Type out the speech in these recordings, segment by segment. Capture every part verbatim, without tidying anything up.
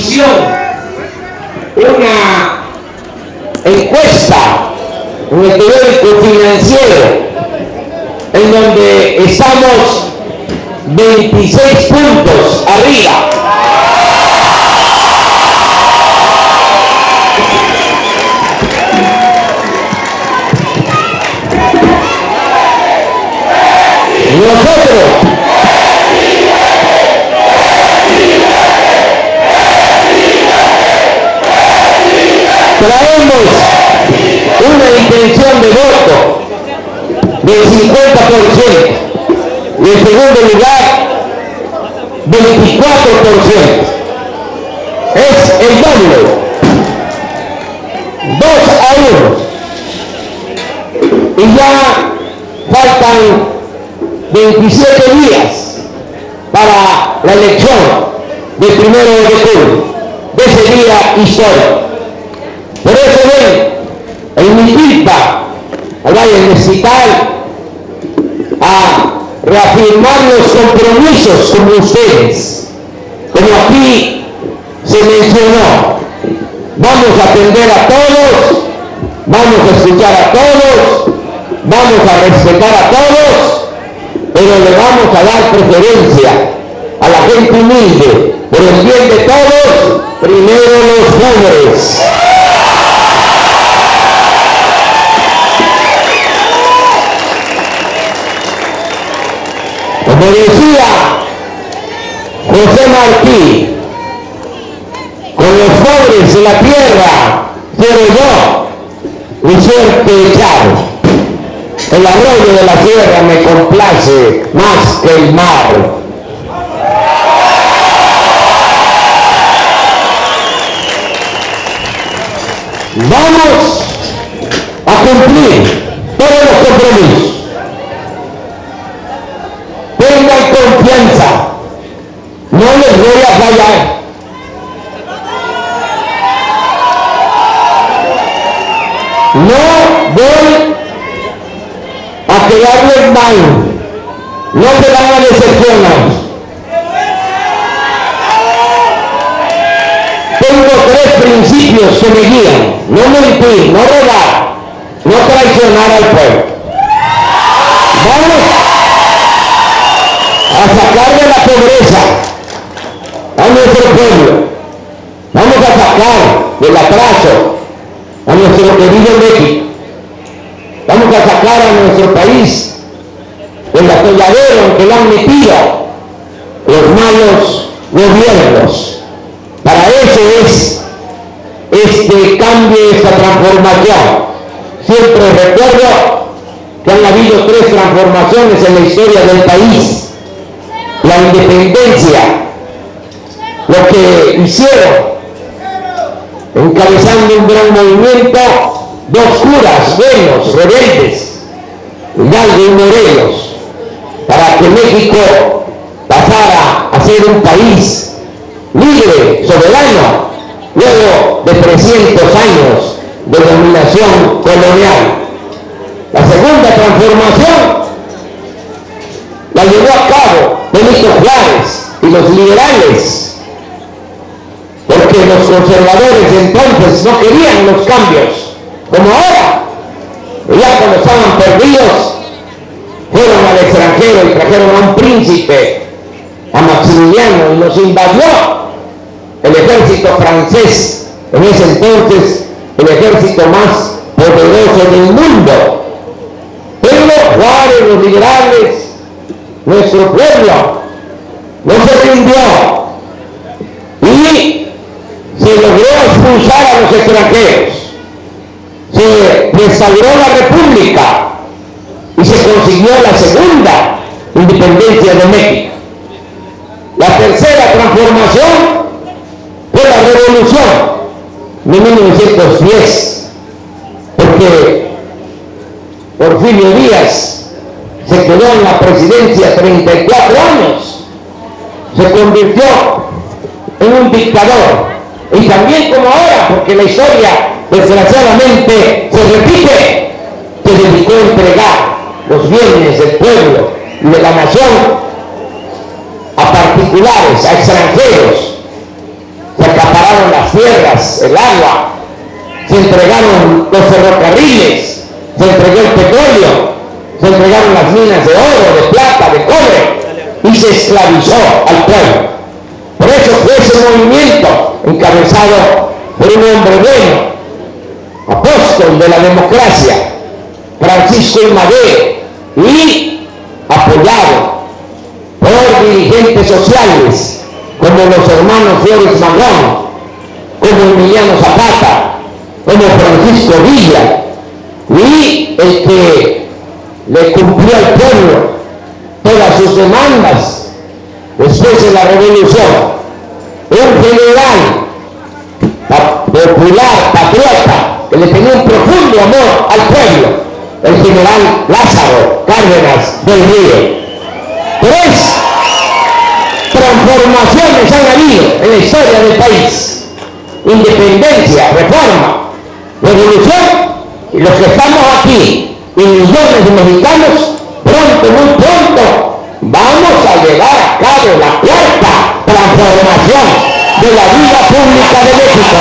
televisión una encuesta en el periódico Financiero en donde estamos veintiséis puntos arriba. Nosotros traemos una intención de voto del cincuenta por ciento y en segundo lugar veinticuatro por ciento. Es el doble, dos a uno. Y ya faltan veintisiete días para la elección del primero de julio, de ese día histórico. Por eso ven, en Milpa, allá en el Cital, a reafirmar los compromisos con ustedes. Como aquí se mencionó, vamos a atender a todos, vamos a escuchar a todos, vamos a respetar a todos, pero le vamos a dar preferencia a la gente humilde. Por el bien de todos, primero los pobres. Como decía José Martí, con los pobres de la tierra quiero yo mi suerte echar. El arroyo de la tierra me complace más que el mar. Vamos a cumplir todos los compromisos. Tengan confianza, no les voy a fallar. No voy a quedarles mal, no se van a decepcionar. Tengo tres principios que me guían: no mentir, no robar, no traicionar al pueblo. Vamos a sacar de la pobreza a nuestro pueblo, vamos a sacar del atraso a nuestro querido México, vamos a sacar a nuestro país del atolladero en que lo han metido los malos gobiernos. Para eso es este cambio, esta transformación. Siempre recuerdo que han habido tres transformaciones en la historia del país. La independencia, lo que hicieron, encabezando un gran movimiento, dos curas buenos, rebeldes, Hidalgo y Morelos, para que México pasara a ser un país libre, soberano, luego de trescientos años de dominación colonial. La segunda transformación la llevó a cabo Benito Juárez y los liberales, porque los conservadores entonces no querían los cambios, como ahora. Ya cuando estaban perdidos, fueron al extranjero y trajeron a un príncipe, a Maximiliano, y los invadió el ejército francés, en ese entonces el ejército más poderoso del mundo. Pero Juárez, los liberales, nuestro pueblo no se rindió y se logró expulsar a los extranjeros, se restauró la república y se consiguió la segunda independencia de México. La tercera transformación fue la revolución de mil novecientos diez, porque Porfirio Díaz se quedó en la presidencia treinta y cuatro años, se convirtió en un dictador, y también como ahora, porque la historia desgraciadamente se repite, se dedicó a entregar los bienes del pueblo y de la nación a particulares, a extranjeros, se acaparó acapararon las tierras, el agua, se entregaron los ferrocarriles, se entregó el petróleo, se entregaron las minas de oro, de plata, de cobre, y se esclavizó al pueblo. Por eso fue ese movimiento encabezado por un hombre bueno, apóstol de la democracia, Francisco I. Madero, y apoyado por dirigentes sociales como los hermanos Flores Magón, como Emiliano Zapata, como Francisco Villa, y el que le cumplió al pueblo todas sus demandas después de la revolución, un general popular, patriota, que le tenía un profundo amor al pueblo, el general Lázaro Cárdenas del Río. Tres transformaciones han habido en la historia del país: independencia, reforma, revolución, y los que estamos aquí, y millones de mexicanos, pronto, muy pronto, vamos a llevar a cabo la cuarta transformación de la vida pública de México.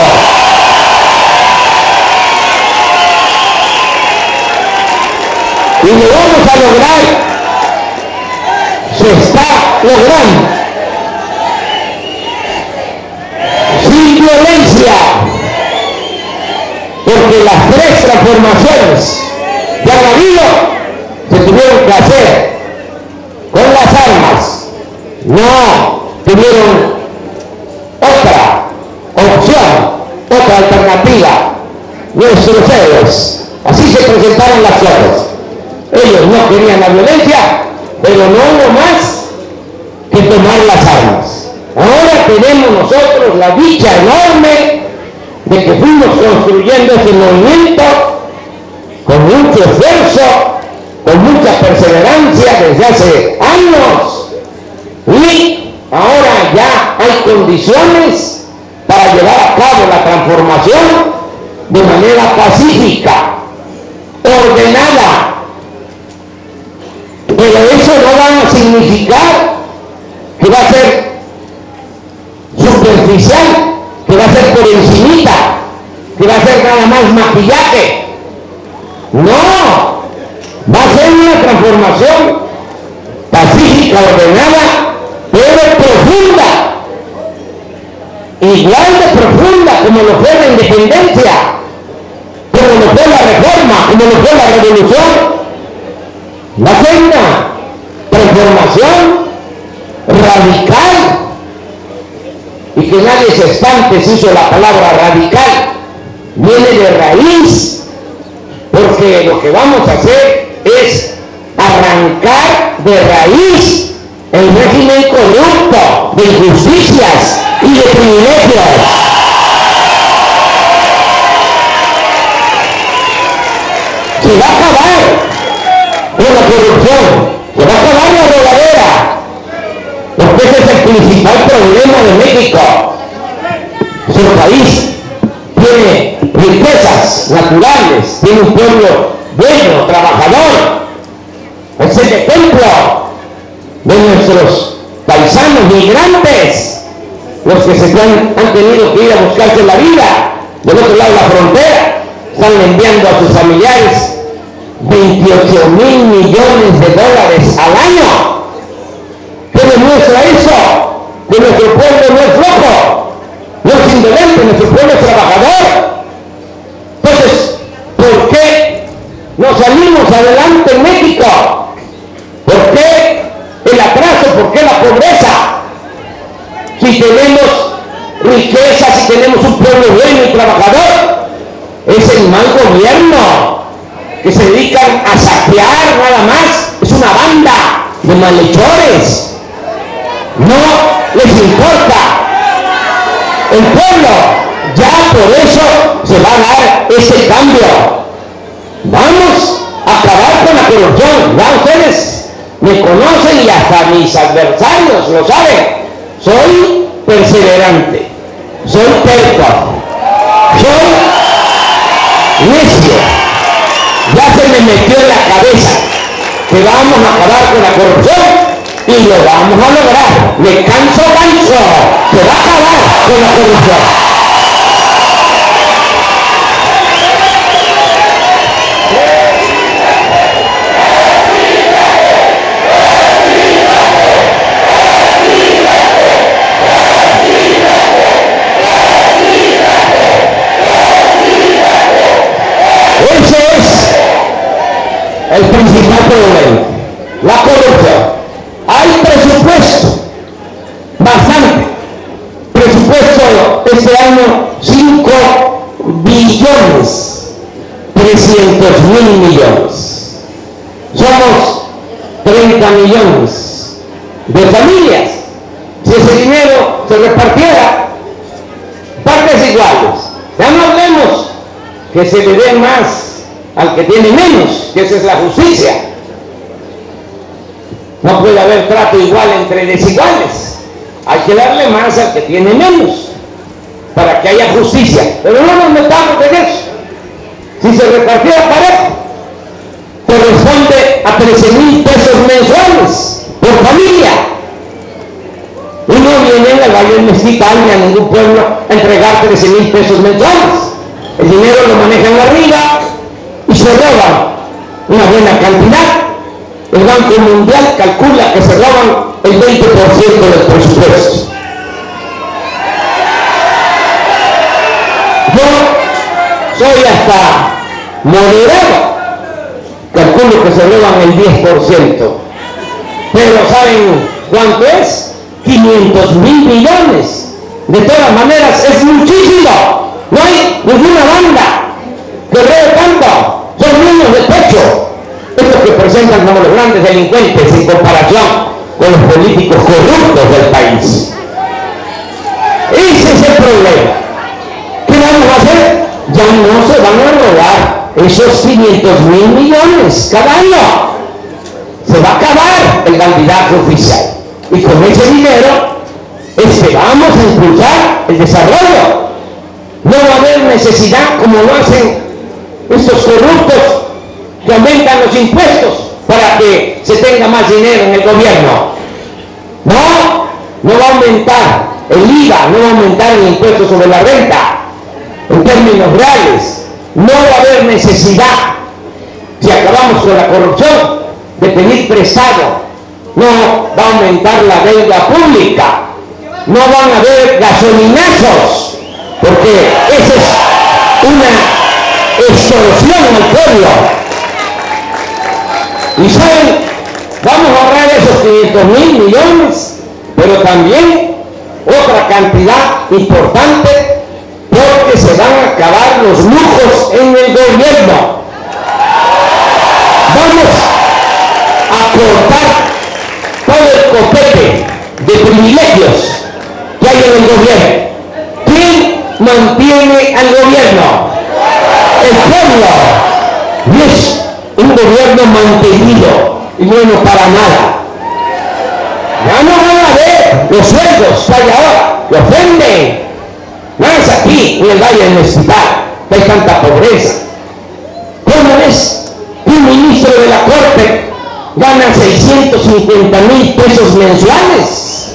Y lo vamos a lograr, se está logrando, sin violencia, porque las tres transformaciones que han habido se tuvieron que hacer con las armas, no tuvieron otra opción, otra alternativa. Nuestros héroes, así se presentaron las cosas. Ellos no querían la violencia, pero no hubo más que tomar las armas. Ahora tenemos nosotros la dicha enorme de que fuimos construyendo ese movimiento con mucho esfuerzo, con mucha perseverancia desde hace años, y ahora ya hay condiciones para llevar a cabo la transformación de manera pacífica, ordenada. Pero eso no va a significar que va a ser superficial, que va a ser por encimita, que va a ser nada más maquillaje. No, va a ser una transformación pacífica, ordenada, pero profunda, igual de profunda como lo fue la independencia, como lo fue la reforma, como lo fue la revolución. Va a ser una transformación radical, y que nadie se espante si uso la palabra radical, viene de raíz, porque lo que vamos a hacer es arrancar de raíz el régimen corrupto de injusticias y de privilegios. Se va a acabar con la corrupción, se va a acabar la robadera, porque ese es el principal problema de México. Su país tiene riquezas naturales, tiene un pueblo bueno, trabajador. Es el ejemplo de nuestros paisanos migrantes, los que se han, han tenido que ir a buscarse la vida del otro lado de la frontera. Están enviando a sus familiares veintiocho mil millones de dólares al año. ¿Qué demuestra eso? Que nuestro pueblo no es flojo, no es indolente, nuestro pueblo es trabajador. Entonces, ¿por qué no salimos adelante en México? ¿Por qué el atraso? ¿Por qué la pobreza? Si tenemos riqueza, si tenemos un pueblo bueno y trabajador, es el mal gobierno, que se dedican a saquear nada más. Es una banda de malhechores. No les importa el pueblo. Ya por eso se va a dar ese cambio. Vamos a acabar con la corrupción. Ya ustedes me conocen y hasta mis adversarios lo saben. Soy perseverante, soy terco, soy necio. Ya se me metió en la cabeza que vamos a acabar con la corrupción, y lo vamos a lograr. Me canso, canso, se va a acabar con la corrupción. problema, la corrupción. Hay presupuesto, bastante. Presupuesto este año, cinco billones trescientos mil millones. Somos treinta millones de familias. Si ese dinero se repartiera, partes iguales. Ya no hablemos que se le dé más al que tiene menos, que esa es la justicia. No puede haber trato igual entre desiguales. Hay que darle más al que tiene menos, para que haya justicia. Pero no nos metamos en eso. Si se repartiera parejo, corresponde a trece mil pesos mensuales por familia. Y no vienen al Valle del Mezquital ni a ningún pueblo a entregar trece mil pesos mensuales. El dinero lo manejan arriba y se roban una buena cantidad. El Banco Mundial calcula que se roban el veinte por ciento del presupuesto. Yo soy hasta moderado, calculo que se roban el diez por ciento. Pero ¿saben cuánto es? quinientos mil millones. De todas maneras es muchísimo. No hay ninguna banda que robe tanto. Son niños de pecho. Estos que presentan como los grandes delincuentes en comparación con los políticos corruptos del país. Ese es el problema. ¿Qué vamos a hacer? Ya no se van a robar esos quinientos mil millones cada año. Se va a acabar el candidato oficial. Y con ese dinero es que vamos a impulsar el desarrollo. No va a haber necesidad, como lo hacen estos corruptos, que aumentan los impuestos para que se tenga más dinero en el gobierno. No, no va a aumentar el I V A, no va a aumentar el impuesto sobre la renta. En términos reales, no va a haber necesidad, si acabamos con la corrupción, de pedir prestado. No va a aumentar la deuda pública. No van a haber gasolinazos, porque esa es una extorsión al pueblo. Y saben, vamos a ahorrar esos quinientos mil millones, pero también otra cantidad importante, porque se van a acabar los lujos en el gobierno. Vamos a cortar todo el copete de privilegios que hay en el gobierno. ¿Quién mantiene al gobierno? El pueblo. Y es un gobierno mantenido y bueno para nada. Ya no van a ver los sueldos que hay ahora, que ofenden. Más aquí en el Valle del Mezquital, que hay tanta pobreza. ¿Cómo es que un ministro de la Corte gana seiscientos cincuenta mil pesos mensuales?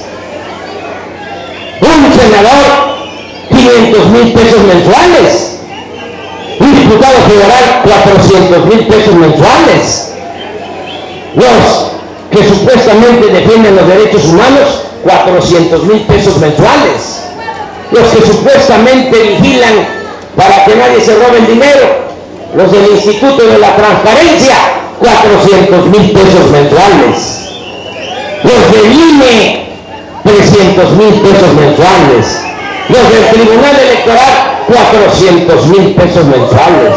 Un senador, quinientos mil pesos mensuales. Un diputado federal, cuatrocientos mil pesos mensuales. Los que supuestamente defienden los derechos humanos, cuatrocientos mil pesos mensuales. Los que supuestamente vigilan para que nadie se robe el dinero, los del Instituto de la Transparencia, cuatrocientos mil pesos mensuales. Los del I N E, trescientos mil pesos mensuales. Los del Tribunal Electoral, cuatrocientos mil pesos mensuales.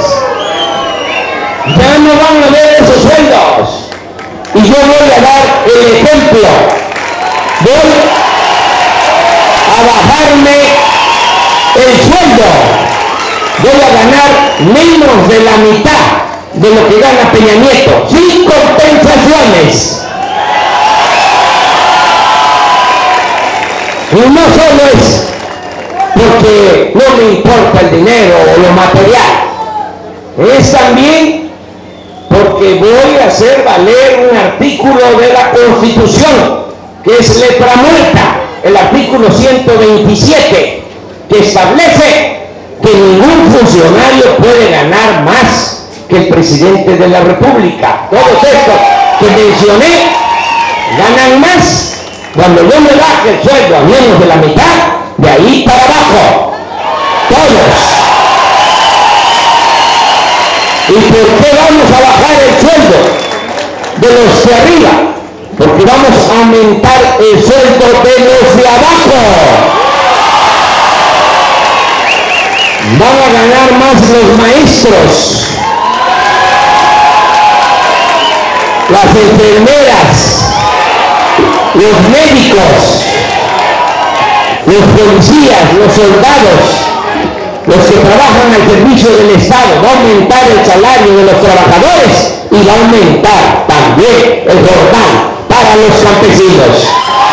Ya no van a ver esos sueldos. Y yo voy a dar el ejemplo. Voy a bajarme el sueldo. Voy a ganar menos de la mitad de lo que gana Peña Nieto, sin compensaciones. Y no solo es porque no me importa el dinero o lo material, es también porque voy a hacer valer un artículo de la Constitución, que es letra muerta, el artículo ciento veintisiete, que establece que ningún funcionario puede ganar más que el presidente de la República. Todos estos que mencioné ganan más. Cuando yo me baje el sueldo a menos de la mitad, de ahí para abajo, todos. ¿Y por qué vamos a bajar el sueldo? de los de arriba, porque vamos a aumentar el sueldo de los de abajo. Van a ganar más los maestros, las enfermeras, los médicos, los policías, los soldados, los que trabajan al servicio del Estado. Va a aumentar el salario de los trabajadores y va a aumentar también el jordán para los campesinos.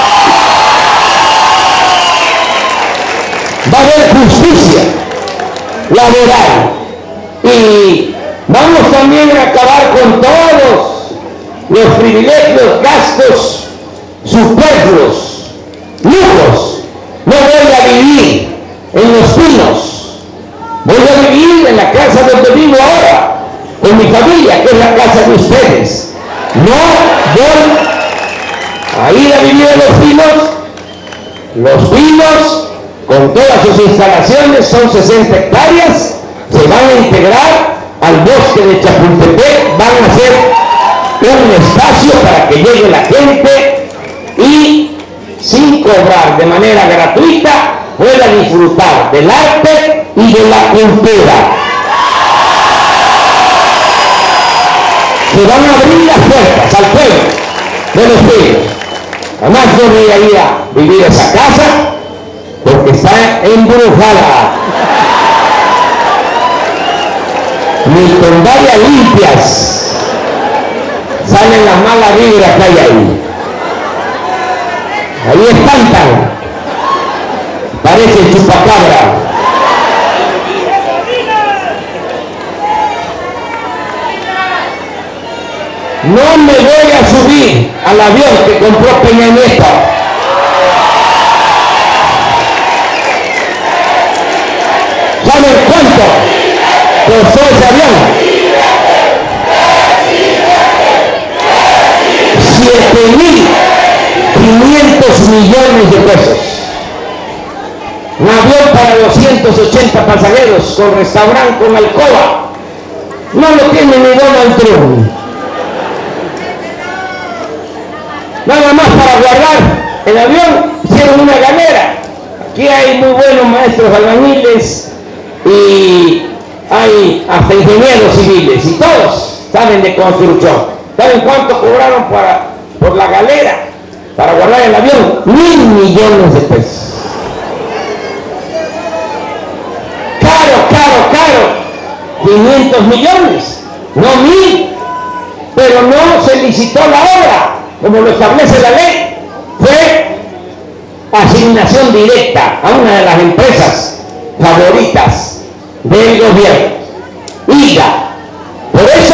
Va a haber justicia laboral y vamos también a acabar con todos los privilegios, gastos superfluos, lujos. No voy a vivir en Los Pinos, voy a vivir en la casa donde vivo ahora, con mi familia, que es la casa de ustedes. No voy a ir a vivir en Los Pinos. Los Pinos, con todas sus instalaciones, son sesenta hectáreas, se van a integrar al bosque de Chapultepec, van a ser un espacio para que llegue la gente y sin cobrar, de manera gratuita, pueda disfrutar del arte y de la cultura. Se van a abrir las puertas al pueblo de Los Pinos. Además, yo voy a ir a vivir a esa casa porque está embrujada. Ni con varias limpias salen las malas vibras que hay ahí. Ahí espantan, parece chupacabra. No me voy a subir al avión que compró Peña Nieto. ¿Saben cuánto costó ese avión? siete mil quinientos millones de pesos. Un avión para doscientos ochenta pasajeros, con restaurante, con alcoba. No lo tiene ni Donald Trump. Nada más para guardar el avión hicieron una galera. Aquí hay muy buenos maestros albañiles y hay hasta ingenieros civiles y todos saben de construcción. ¿Saben cuánto cobraron para, por la galera para guardar el avión? Mil millones de pesos. Caro, caro, caro. quinientos millones, no mil. Pero no se licitó la obra, como lo establece la ley. Fue asignación directa a una de las empresas favoritas del gobierno. I G A. Por eso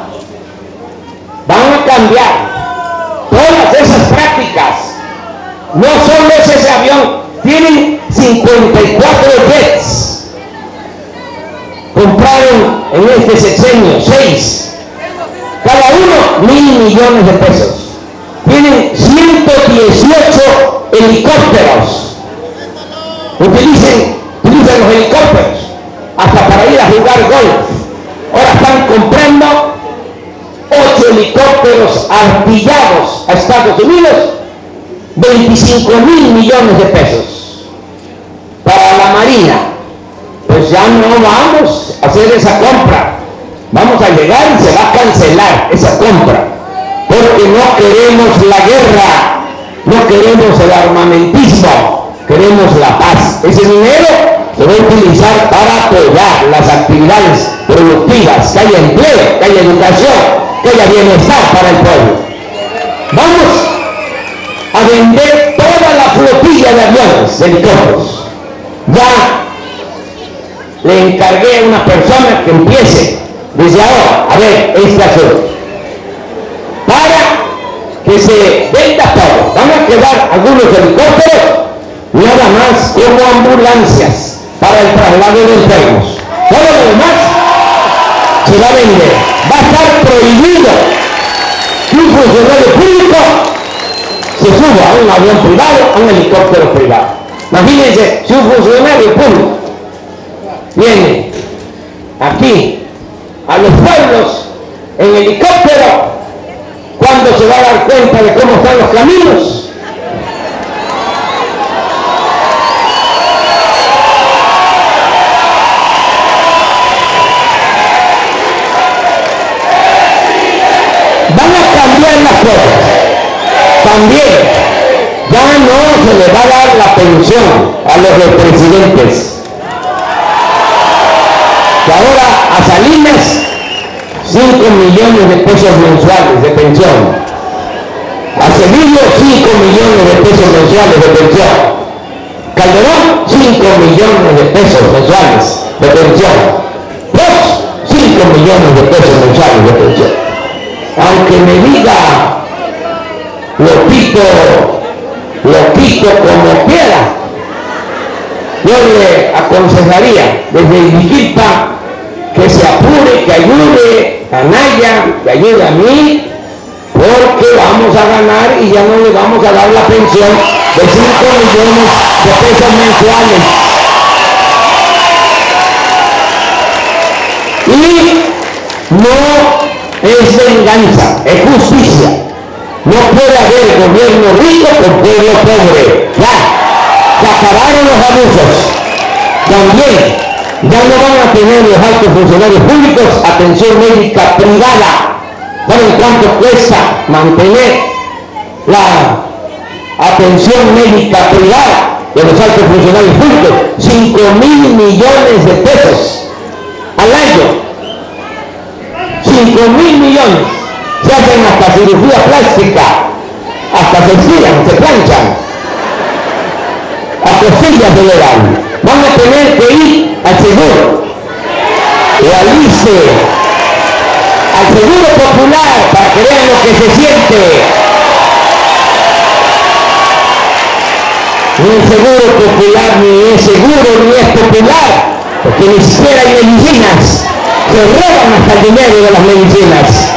van a cambiar todas esas prácticas. No solo es ese avión, tienen cincuenta y cuatro jets. Compraron en este sexenio seis. Cada uno mil millones de pesos. Tienen ciento dieciocho helicópteros. Utilicen, utilizan los helicópteros hasta para ir a jugar golf. Ahora están comprando ocho helicópteros artillados a Estados Unidos, veinticinco mil millones de pesos. Para la Marina, pues ya no vamos a hacer esa compra. Vamos a llegar y se va a cancelar esa compra, porque no queremos la guerra, no queremos el armamentismo, queremos la paz. Ese dinero se va a utilizar para apoyar las actividades productivas, que haya empleo, que haya educación, que haya bienestar para el pueblo. Vamos a vender toda la flotilla de aviones, de helicópteros. Ya le encargué a una persona que empiece desde ahora a ver este asunto, para que se venda todo. Van a quedar algunos helicópteros nada más como ambulancias para el traslado de enfermos. Todo lo demás se va a vender. Va a estar prohibido que un funcionario público se suba a un avión privado, a un helicóptero privado. Imagínense, si un funcionario público viene aquí a los pueblos en helicóptero, se va a dar cuenta de cómo están los caminos. Van a cambiar las cosas. También, ya no se le va a dar la pensión a los presidentes. Que ahora a Salinas, cinco millones de pesos mensuales de pensión. A Cedillo, cinco millones de pesos mensuales de pensión. Calderón, cinco millones de pesos mensuales de pensión. Fox, cinco millones de pesos mensuales de pensión. Aunque me diga lo quito, lo quito como quiera, yo le aconsejaría desde Iliquilpa que se apure, que ayude a Naya, que ayude a mí, porque vamos a ganar y ya no le vamos a dar la pensión de cinco millones de pesos mensuales. Y no es venganza, es justicia. No puede haber gobierno rico con pueblo pobre. Ya, se acabaron los abusos. También, ya no van a tener los altos funcionarios públicos atención médica privada. ¿Saben cuánto cuesta mantener la atención médica privada de los altos funcionarios públicos? cinco mil millones de pesos al año. cinco mil millones. Se hacen hasta cirugía plástica, hasta se estiran, se planchan, a costillas de legal. Van a tener que ir al seguro, o al I C E, al seguro popular, para que vean lo que se siente. Ni el seguro popular ni es seguro ni es popular, porque ni siquiera hay medicinas. Se roban hasta el dinero de las medicinas.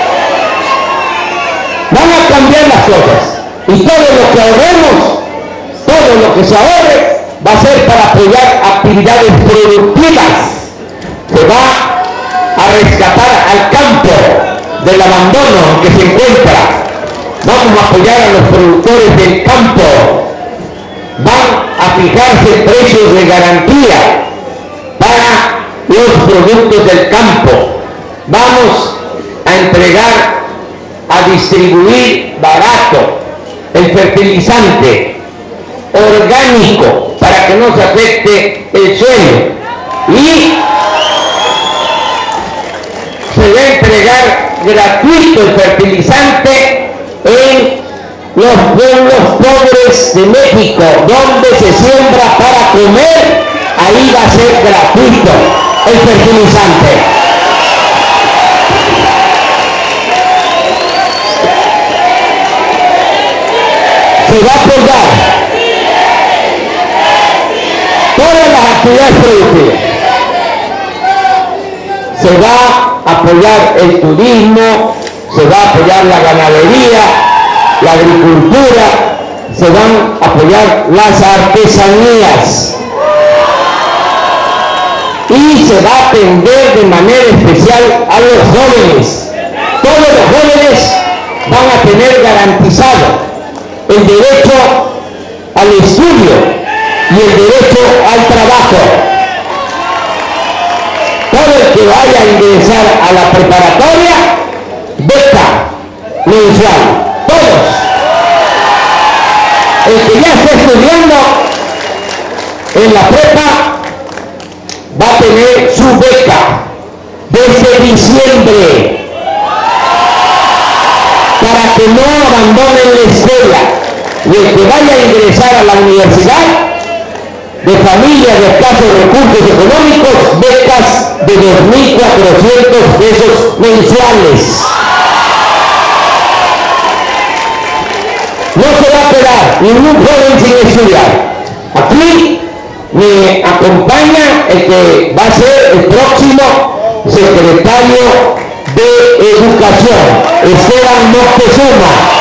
Van a cambiar las cosas y todo lo que ahorremos, todo lo que se ahorre va a ser para apoyar actividades productivas. Se va a rescatar al campo del abandono en que se encuentra. Vamos a apoyar a los productores del campo. Van a fijarse precios de garantía para los productos del campo. Vamos a entregar, a distribuir barato el fertilizante orgánico para que no se afecte el suelo, y se va a entregar gratuito el fertilizante en los pueblos pobres de México, donde se siembra para comer. Ahí va a ser gratuito el fertilizante. Se va a apoyar todas las actividades productivas. Se va a apoyar el turismo, se va a apoyar la ganadería, la agricultura, se van a apoyar las artesanías. Y se va a atender de manera especial a los jóvenes. Todos los jóvenes van a tener garantizado el derecho al estudio y el derecho al trabajo. Todo el que vaya a ingresar a la preparatoria, beca mensual. Todos. El que ya está estudiando en la prepa va a tener su beca desde diciembre, para que no abandonen la escuela. Y el que vaya a ingresar a la universidad, de familias de escasos recursos económicos, becas de dos mil cuatrocientos pesos mensuales. No se va a quedar ningún joven sin estudiar. Aquí me acompaña el que va a ser el próximo secretario de Educación, Esteban Moctezuma.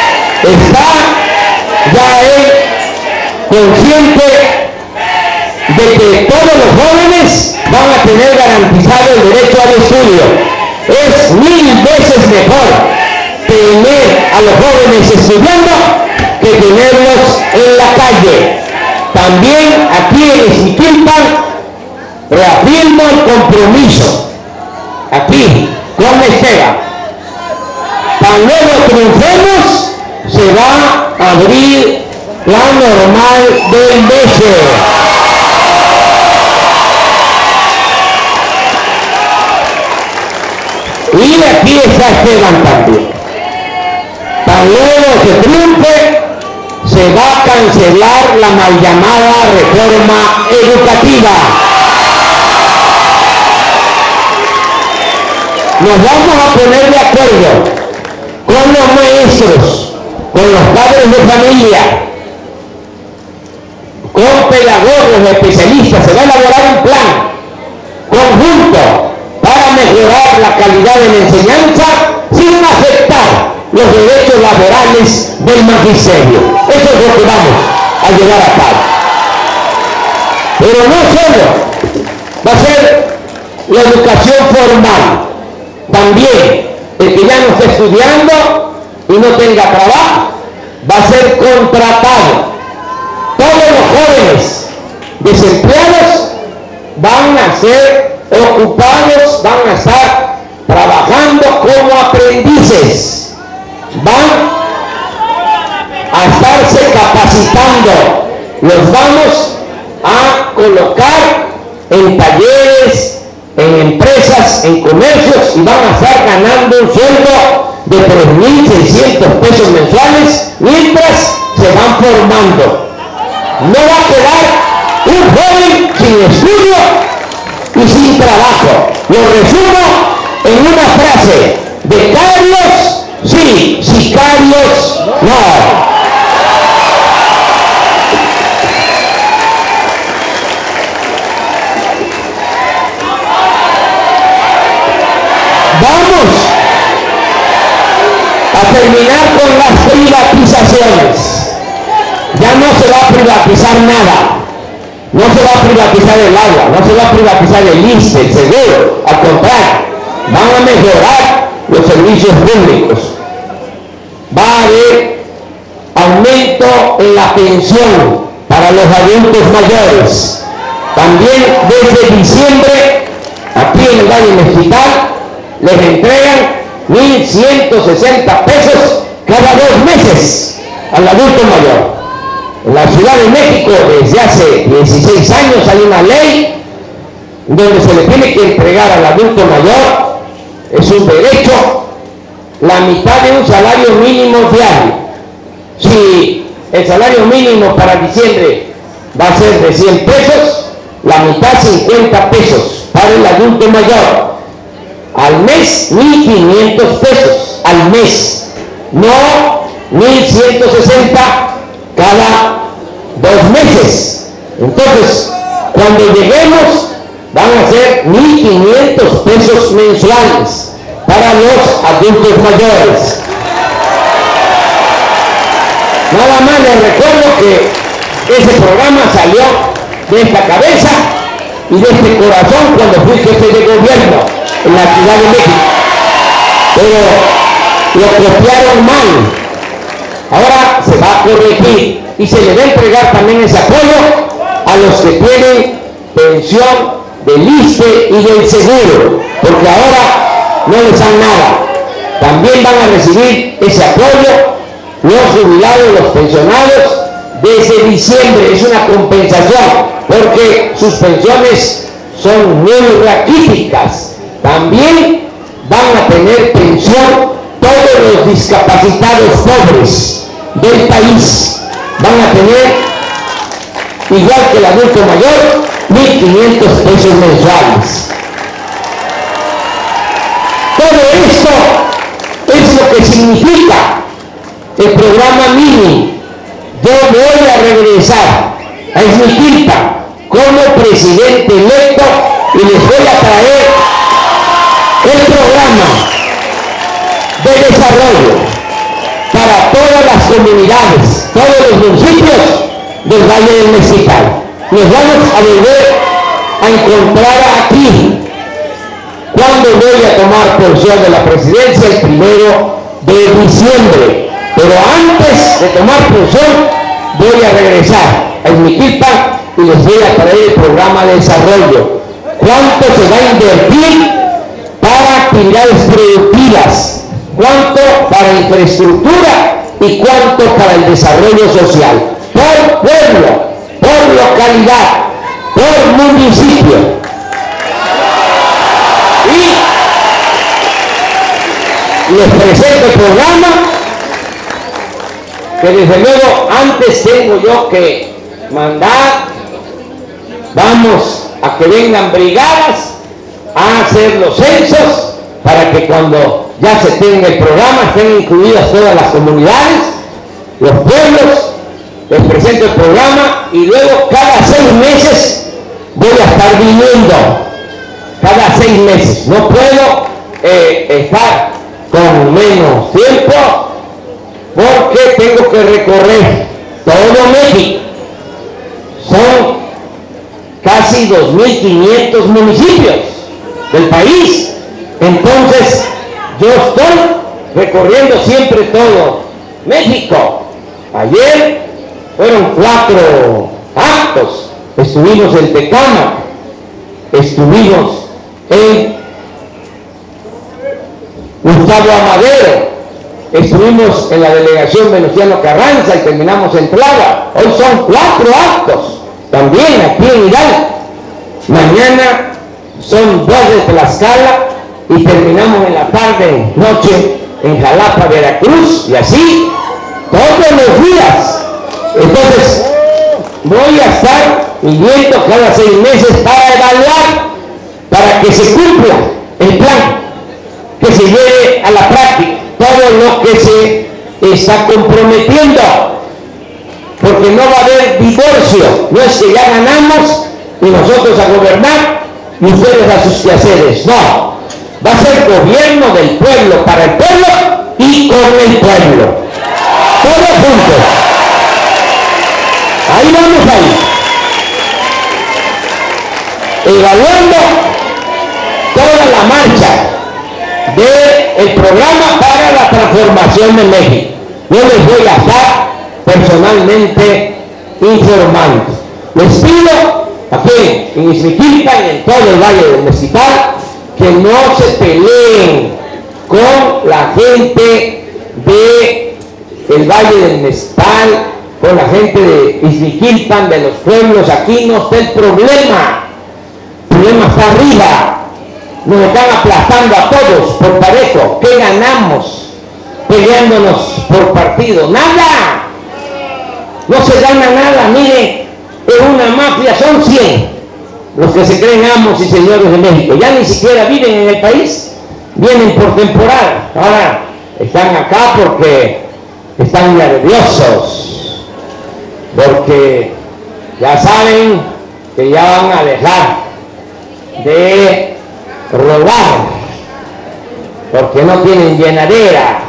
Está ya él consciente de que todos los jóvenes van a tener garantizado el derecho al estudio. Es mil veces mejor tener a los jóvenes estudiando que tenerlos en la calle. También aquí en Izmiquilpan reafirmo el compromiso aquí con Esteban. Tan luego triunfemos, se va a abrir la normal del B C. Y aquí está Esteban también. Tan luego se triunfe, se va a cancelar la mal llamada reforma educativa. Nos vamos a poner de acuerdo con los maestros, con los padres de familia, con pedagogos especialistas. Se va a elaborar un plan conjunto para mejorar la calidad de la enseñanza sin afectar los derechos laborales del magisterio. Eso es lo que vamos a llevar a cabo. Pero no solo va a ser la educación formal, también el que ya no esté estudiando y no tenga trabajo va a ser contratado. Todos los jóvenes desempleados van a ser ocupados, van a estar trabajando como aprendices, van a estarse capacitando, los vamos a colocar en talleres, en empresas, en comercios, y van a estar ganando un sueldo de tres mil seiscientos pesos mensuales mientras se van formando. No va a quedar un joven sin estudio y sin trabajo. Lo resumo en una frase: becarios sí, sicarios no. Vamos a terminar con las privatizaciones. Ya no se va a privatizar nada. No se va a privatizar el agua, no se va a privatizar el I S S S, el seguro. Al contrario, van a mejorar los servicios públicos. Va a haber aumento en la pensión para los adultos mayores. También desde diciembre, aquí en el Valle Mezquital, les entregan mil ciento sesenta pesos cada dos meses al adulto mayor. En la Ciudad de México, desde hace dieciséis años, hay una ley donde se le tiene que entregar al adulto mayor, es un derecho, la mitad de un salario mínimo diario. Si el salario mínimo para diciembre va a ser de cien pesos, la mitad cincuenta pesos para el adulto mayor. Al mes mil quinientos pesos, al mes, no mil ciento sesenta cada dos meses. Entonces, cuando lleguemos, van a ser mil quinientos pesos mensuales para los adultos mayores. Nada más les recuerdo que ese programa salió de esta cabeza y de este corazón cuando fui jefe de gobierno en la Ciudad de México. Pero lo copiaron mal. Ahora se va a corregir y se le va a entregar también ese apoyo a los que tienen pensión del I S S S T E y del seguro, porque ahora no les dan nada. También van a recibir ese apoyo los jubilados, los pensionados, desde diciembre. Es una compensación porque sus pensiones son muy raquíticas. También van a tener pensión todos los discapacitados pobres del país. Van a tener, igual que el adulto mayor, mil quinientos pesos mensuales. Todo esto es lo que significa el programa Mini. Yo voy a regresar a Izmiquilpan como presidente electo y les voy a traer el programa de desarrollo para todas las comunidades, todos los municipios del Valle del Mezquital. nos vamos a volver a encontrar aquí. ¿Cuándo voy a tomar posesión de la presidencia? El primero de diciembre. Pero antes de tomar posesión, voy a regresar a Izmiquilpan y les voy a traer el programa de desarrollo. ¿Cuánto se va a invertir para actividades productivas? ¿Cuánto para infraestructura? ¿Y cuánto para el desarrollo social? Por pueblo, por localidad, por municipio. Y les presento el programa que desde luego antes tengo yo que mandar. Vamos a que vengan brigadas a hacer los censos para que cuando ya se tenga el programa estén incluidas todas las comunidades, los pueblos. Les presento el programa y luego cada seis meses voy a estar viniendo, cada seis meses. No puedo eh, estar con menos tiempo porque tengo que recorrer todo México. Son casi dos mil quinientos municipios del país. Entonces yo estoy recorriendo siempre todo México. Ayer fueron cuatro actos. Estuvimos en Tecámac, estuvimos en Gustavo Amadero, estuvimos en la delegación Venustiano Carranza y terminamos en Tláhuac. Hoy son cuatro actos, también aquí en Hidalgo. Mañana son dos de Tlaxcala y terminamos en la tarde, noche, en Jalapa, Veracruz, y así todos los días. Entonces voy a estar viniendo cada seis meses para evaluar, para que se cumpla el plan, que se lleve a la práctica todo lo que se está comprometiendo, porque no va a haber divorcio. No es que ya ganamos y nosotros a gobernar y ustedes a sus quehaceres. No, va a ser gobierno del pueblo, para el pueblo y con el pueblo, todos juntos. Ahí vamos ahí, evaluando toda la marcha del programa para la transformación de México. Yo les voy a estar personalmente informando. Les pido aquí en Izmiquilpan y en todo el Valle del Mezquital que no se peleen con la gente del Valle del Mezquital, con la gente de Izmiquilpan, de los pueblos. Aquí no está el problema. El problema está arriba. Nos están aplastando a todos por parejo. ¿Qué ganamos peleándonos por partido? Nada. No se gana nada. Mire, es una mafia, son cien los que se creen amos y señores de México. Ya ni siquiera viven en el país, vienen por temporada. Ahora están acá porque están nerviosos, porque ya saben que ya van a dejar de robar, porque no tienen llenadera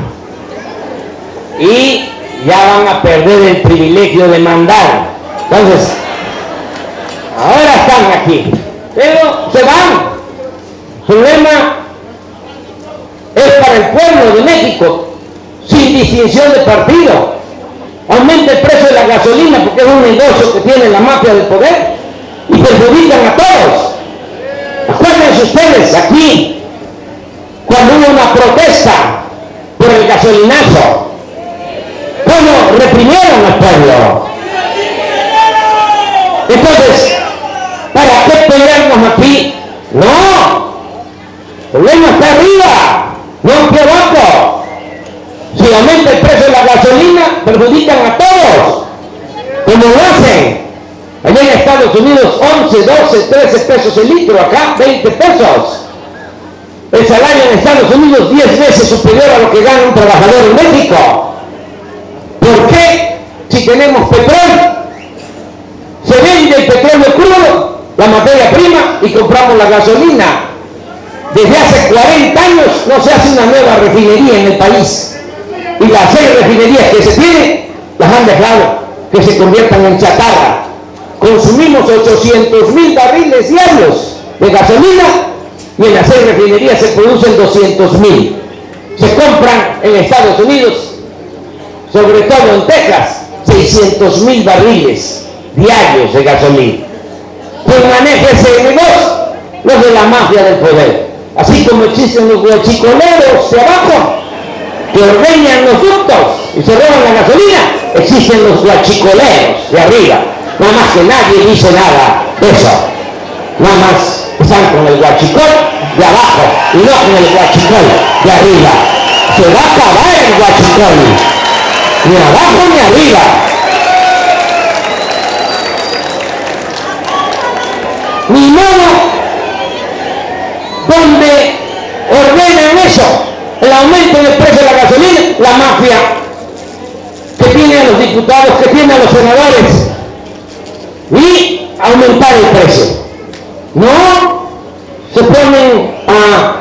y ya van a perder el privilegio de mandar. Entonces, ahora están aquí, pero se van. Su lema es para el pueblo de México, sin distinción de partido. Aumenta el precio de la gasolina porque es un negocio que tiene la mafia del poder y perjudican a todos. Acuérdense ustedes aquí, cuando hubo una protesta por el gasolinazo, cómo reprimieron al pueblo. Entonces, ¿para qué pelearnos aquí? No, el problema está arriba, no aquí abajo. Si aumenta el precio de la gasolina, perjudican a todos, como lo hacen. Allá en Estados Unidos once, doce, trece pesos el litro, acá veinte pesos. El salario en Estados Unidos diez veces superior a lo que gana un trabajador en México. ¿Por qué? Si tenemos petróleo, se vende el petróleo crudo, la materia prima, y compramos la gasolina. Desde hace cuarenta años no se hace una nueva refinería en el país, y las seis refinerías que se tienen las han dejado que se conviertan en chatarra. consumimos ochocientos mil barriles diarios de gasolina y en las seis refinerías se producen doscientos mil. Se compran en Estados Unidos, sobre todo en Texas, seiscientos mil barriles diarios de gasolina. ¿Quién maneja ese negocio? Los de la mafia del poder. Así como existen los guachicoleros de abajo, que ordeñan los ductos y se roban la gasolina, existen los guachicoleros de arriba. Nada más que nadie dice nada de eso. Nada más están con el guachicol de abajo y no con el guachicol de arriba. Se va a acabar el guachicol, ni abajo ni arriba. Ni modo donde ordenan eso, el aumento del precio de la gasolina, la mafia que tiene a los diputados, que tiene a los senadores, y aumentar el precio. No se ponen a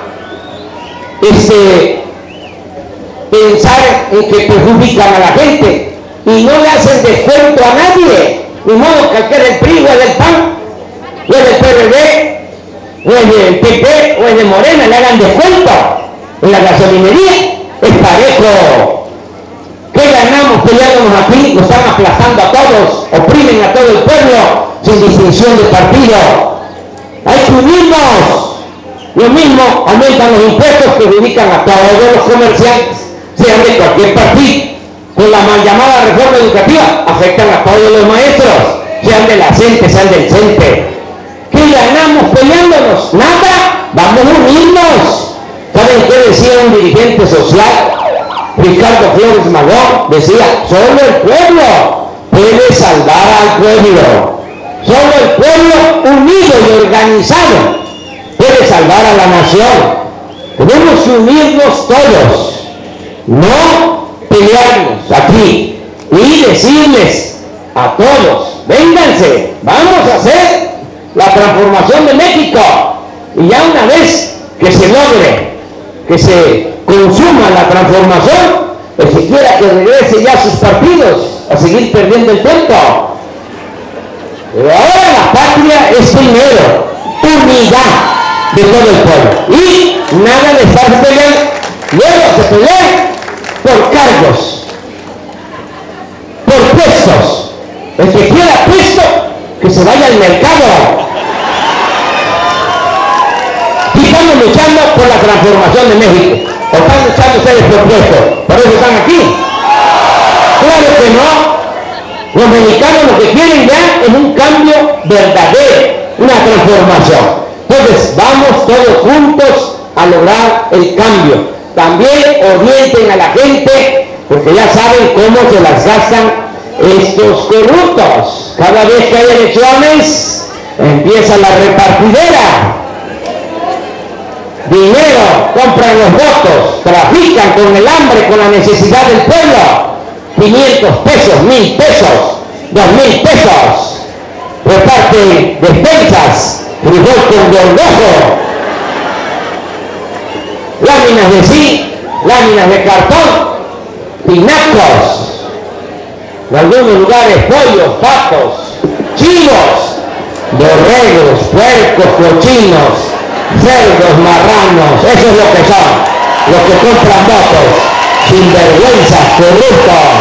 este, pensar en que perjudican a la gente y no le hacen descuento a nadie, ni modo que aquel del P R I o el del P A N o el del P R D o el del P P o el de Morena le hagan descuento en la gasolinería. Es parejo. ¿Qué ganamos peleándonos aquí? Nos están aplastando a todos, oprimen a todo el pueblo sin distinción de partido. Hay que unirnos. Lo mismo, aumentan los impuestos que dedican a todos los comerciantes, sean de cualquier partido. Con la mal llamada reforma educativa afectan a todos los maestros, sean de la CENTE, sean del CENTE. ¿Qué ganamos peleándonos? Nada. Vamos a unirnos. ¿Saben qué decía un dirigente social? Ricardo Flores Magón decía: solo el pueblo puede salvar al pueblo. Solo el pueblo unido y organizado puede salvar a la nación. Tenemos que unirnos todos, no pelearnos aquí y decirles a todos: vénganse, vamos a hacer la transformación de México. Y ya una vez que se logre, que se consuma la transformación, el que quiera que regrese ya a sus partidos a seguir perdiendo el tiempo. Pero ahora la patria es primero, unidad de todo el pueblo y nada de estar peleando. Luego se pelea por cargos, por puestos. El que quiera puesto, que se vaya al mercado. Y estamos luchando por la transformación de México. ¿O están luchando ustedes por puesto? ¿Por eso están aquí? Claro que no. Los mexicanos lo que quieren ya es un cambio verdadero, una transformación. Entonces, vamos todos juntos a lograr el cambio. También orienten a la gente, porque ya saben cómo se las gastan estos corruptos. Cada vez que hay elecciones, empieza la repartidera. Dinero, compran los votos, trafican con el hambre, con la necesidad del pueblo. quinientos pesos, mil pesos, dos mil pesos. Reparten despensas, frijol con gorgojo, láminas de zinc, láminas de cartón, tinacos. En algunos lugares pollos, patos, chivos, borregos, puercos, cochinos, cerdos, marranos. Eso es lo que son, los que compran votos, sinvergüenzas, corruptos.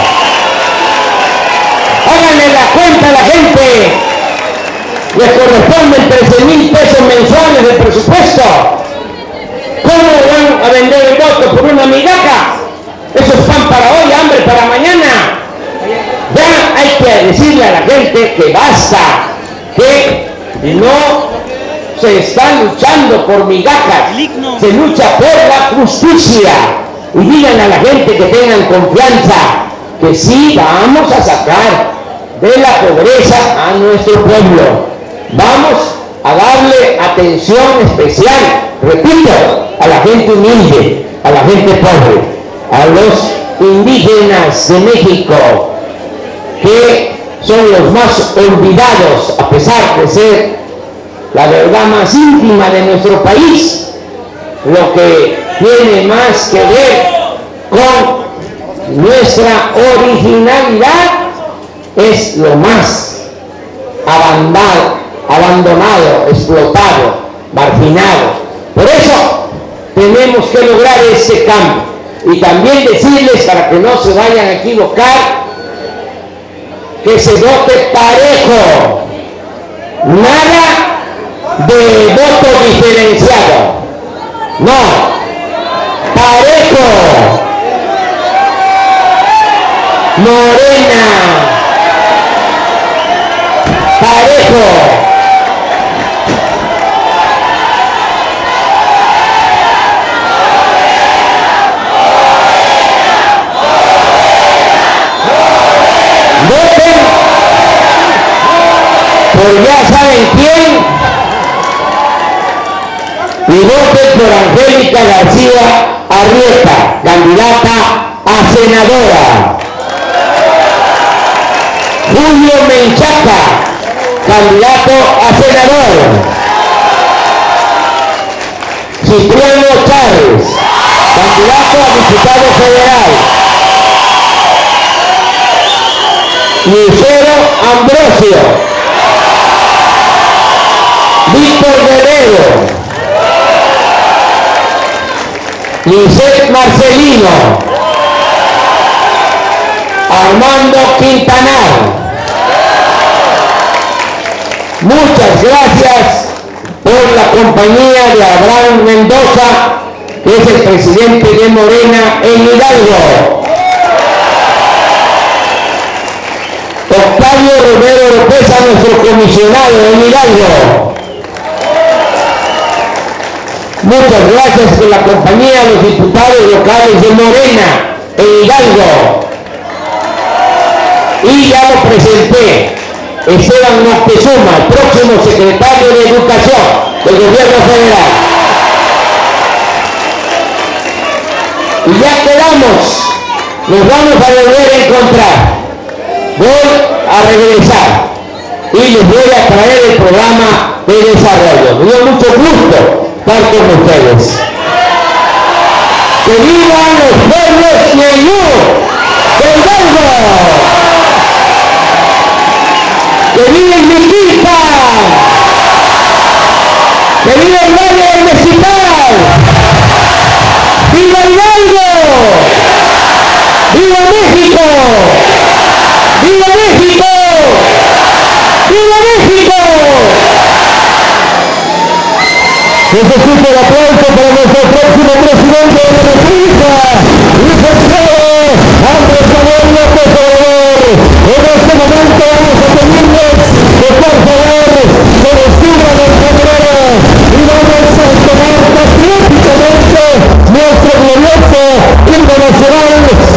Háganle la cuenta a la gente. Les corresponden trece mil pesos mensuales de presupuesto. ¿Cómo van a vender el voto por una migaja? Eso es pan para hoy, hambre para mañana. Ya hay que decirle a la gente que basta, que no se está luchando por migajas, se lucha por la justicia. Y digan a la gente que tengan confianza, que sí vamos a sacar de la pobreza a nuestro pueblo. Vamos a darle atención especial, repito, a la gente humilde, a la gente pobre, a los indígenas de México, que son los más olvidados, a pesar de ser la verdad más íntima de nuestro país. Lo que tiene más que ver con nuestra originalidad es lo más abandonado, abandonado, explotado, marginado. Por eso tenemos que lograr ese cambio. Y también decirles, para que no se vayan a equivocar, que se vote parejo. Nada de voto diferenciado. No. Parejo. Morena. Parejo. Por ya saben quién, y voten por Angélica García Arrieta, candidata a senadora. Julio Menchaca, candidato a senador. Cipriano Chávez, candidato a diputado federal. Lucero Ambrosio. Víctor Guerrero, Lisette Marcelino, Armando Quintanar. Muchas gracias por la compañía de Abraham Mendoza, que es el presidente de Morena en Hidalgo. Octavio Romero López, nuestro comisionado en Hidalgo. Muchas gracias por la compañía de los diputados locales de Morena en Hidalgo. Y ya lo presenté, Esteban Moctezuma, el próximo secretario de Educación del Gobierno Federal. Y ya quedamos, nos vamos a volver a encontrar. Voy a regresar y les voy a traer el programa de desarrollo. Me dio mucho gusto estar con ustedes. ¡Que vivan los pueblos ñañú de Hidalgo! ¡Que viva el Miquilpa! ¡Que viva el Valle del Mezquital! ¡Viva Hidalgo! ¡Viva México! ¡Viva México! ¡Viva México! Necesito el aplauso para nuestro próximo presidente de la República, licenciado Andrés Manuel López Obrador. En este momento vamos a pedirles que por favor se descubran el sombrero y vamos a tomar patrióticamente nuestro glorioso himno nacional.